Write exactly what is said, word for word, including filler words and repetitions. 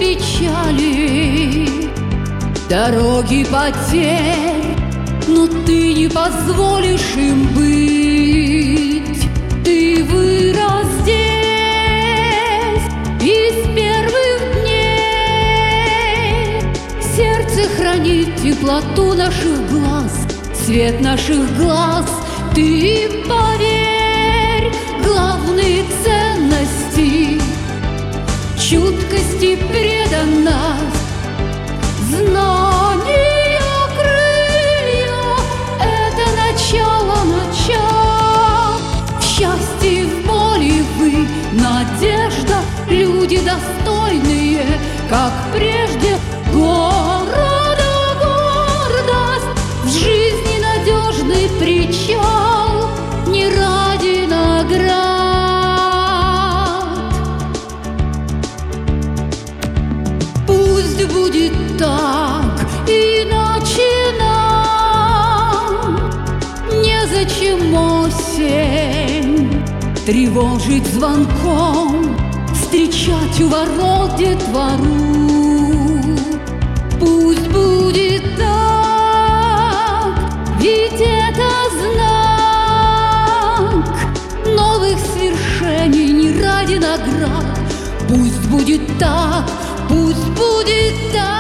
печали, дороги потерь, но ты не позволишь им быть. Ты вырос здесь из первых дней. Сердце хранит теплоту наших глаз, свет наших глаз. Ты им поверь, главные ценности, чуткость и преданность, знание, крылья — это начало начал. В счастье и в боли вы надежда, люди достойные, как прежде. Города гордость, в жизни надежный причал, не ради наград. Пусть будет так, иначе нам незачем осень тревожить звонком, встречать у ворот детвору. Пусть будет так, ведь это знак новых свершений, не ради наград. Пусть будет так, пусть будет так.